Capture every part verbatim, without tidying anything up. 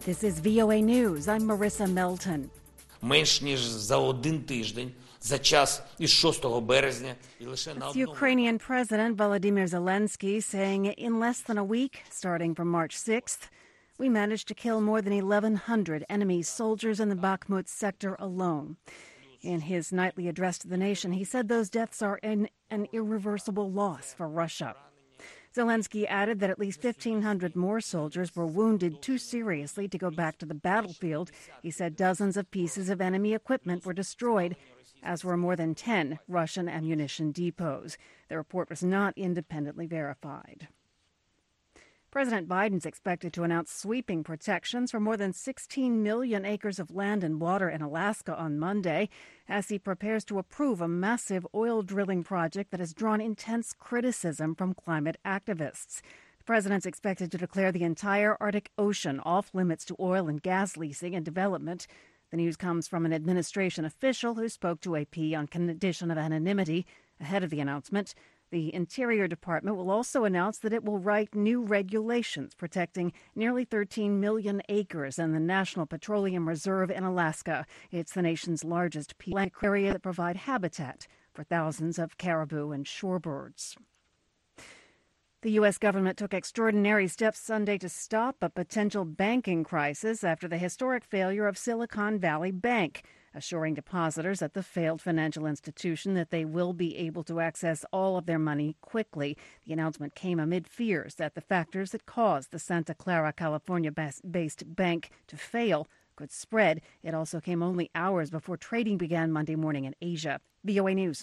This is V O A News. I'm Marissa Melton. Менш ніж за один тиждень, за час із шостого березня і лише на одному... Ukrainian President Volodymyr Zelensky saying in less than a week, starting from March sixth, we managed to kill more than eleven hundred enemy soldiers in the Bakhmut sector alone. In his nightly address to the nation, he said those deaths are an, an irreversible loss for Russia. Zelensky added that at least fifteen hundred more soldiers were wounded too seriously to go back to the battlefield. He said dozens of pieces of enemy equipment were destroyed, as were more than ten Russian ammunition depots. The report was not independently verified. President Biden's expected to announce sweeping protections for more than sixteen million acres of land and water in Alaska on Monday as he prepares to approve a massive oil drilling project that has drawn intense criticism from climate activists. The president's expected to declare the entire Arctic Ocean off limits to oil and gas leasing and development. The news comes from an administration official who spoke to A P on condition of anonymity ahead of the announcement. The Interior Department will also announce that it will write new regulations protecting nearly thirteen million acres in the National Petroleum Reserve in Alaska. It's the nation's largest land area that provide habitat for thousands of caribou and shorebirds. The U S government took extraordinary steps Sunday to stop a potential banking crisis after the historic failure of Silicon Valley Bank, assuring depositors at the failed financial institution that they will be able to access all of their money quickly. The announcement came amid fears that the factors that caused the Santa Clara, California-based bank to fail could spread. It also came only hours before trading began Monday morning in Asia. V O A News.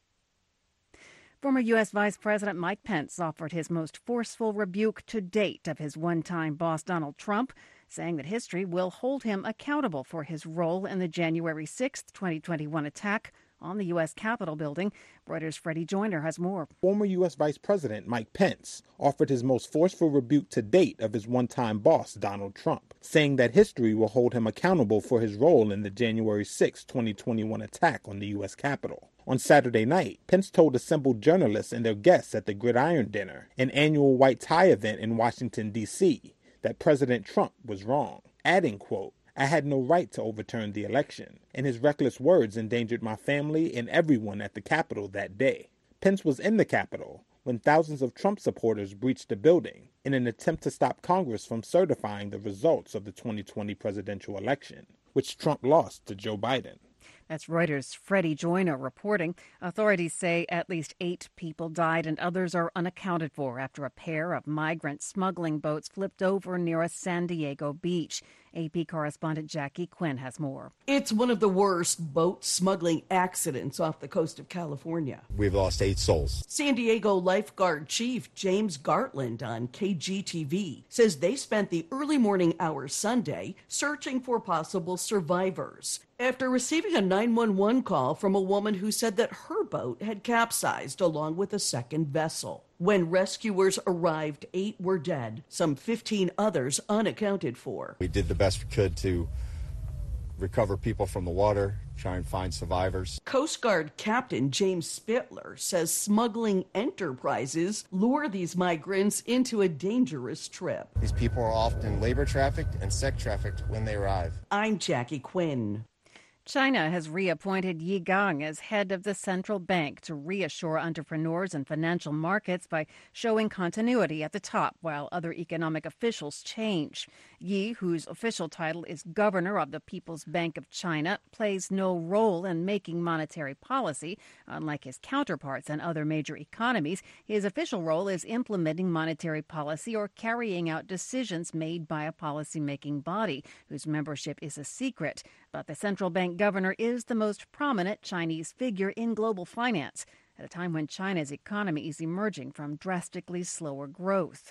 Former U S. Vice President Mike Pence offered his most forceful rebuke to date of his one-time boss Donald Trump, saying that history will hold him accountable for his role in the January sixth, twenty twenty-one attack on the U S. Capitol building. Reuters' Freddie Joyner has more. Former U S. Vice President Mike Pence offered his most forceful rebuke to date of his one-time boss Donald Trump, saying that history will hold him accountable for his role in the January sixth, twenty twenty-one attack on the U S. Capitol. On Saturday night, Pence told assembled journalists and their guests at the Gridiron Dinner, an annual white tie event in Washington, D C, that President Trump was wrong, adding, quote, "I had no right to overturn the election, and his reckless words endangered my family and everyone at the Capitol that day." Pence was in the Capitol when thousands of Trump supporters breached the building in an attempt to stop Congress from certifying the results of the twenty twenty presidential election, which Trump lost to Joe Biden. That's Reuters' Freddie Joyner reporting. Authorities say at least eight people died and others are unaccounted for after a pair of migrant smuggling boats flipped over near a San Diego beach. A P correspondent Jackie Quinn has more. It's one of the worst boat smuggling accidents off the coast of California. We've lost eight souls. San Diego lifeguard chief James Gartland on K G T V says they spent the early morning hours Sunday searching for possible survivors after receiving a nine one one call from a woman who said that her boat had capsized along with a second vessel. When rescuers arrived, eight were dead, some fifteen others unaccounted for. We did the best we could to recover people from the water, try and find survivors. Coast Guard Captain James Spittler says smuggling enterprises lure these migrants into a dangerous trip. These people are often labor trafficked and sex trafficked when they arrive. I'm Jackie Quinn. China has reappointed Yi Gang as head of the central bank to reassure entrepreneurs and financial markets by showing continuity at the top while other economic officials change. Yi, whose official title is governor of the People's Bank of China, plays no role in making monetary policy. Unlike his counterparts in other major economies, his official role is implementing monetary policy or carrying out decisions made by a policymaking body whose membership is a secret. But the central bank governor is the most prominent Chinese figure in global finance at a time when China's economy is emerging from drastically slower growth.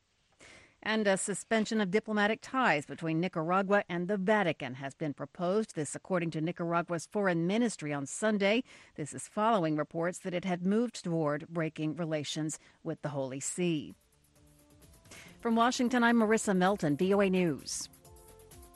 And a suspension of diplomatic ties between Nicaragua and the Vatican has been proposed. This according to Nicaragua's foreign ministry on Sunday. This is following reports that it had moved toward breaking relations with the Holy See. From Washington, I'm Marissa Melton, V O A News.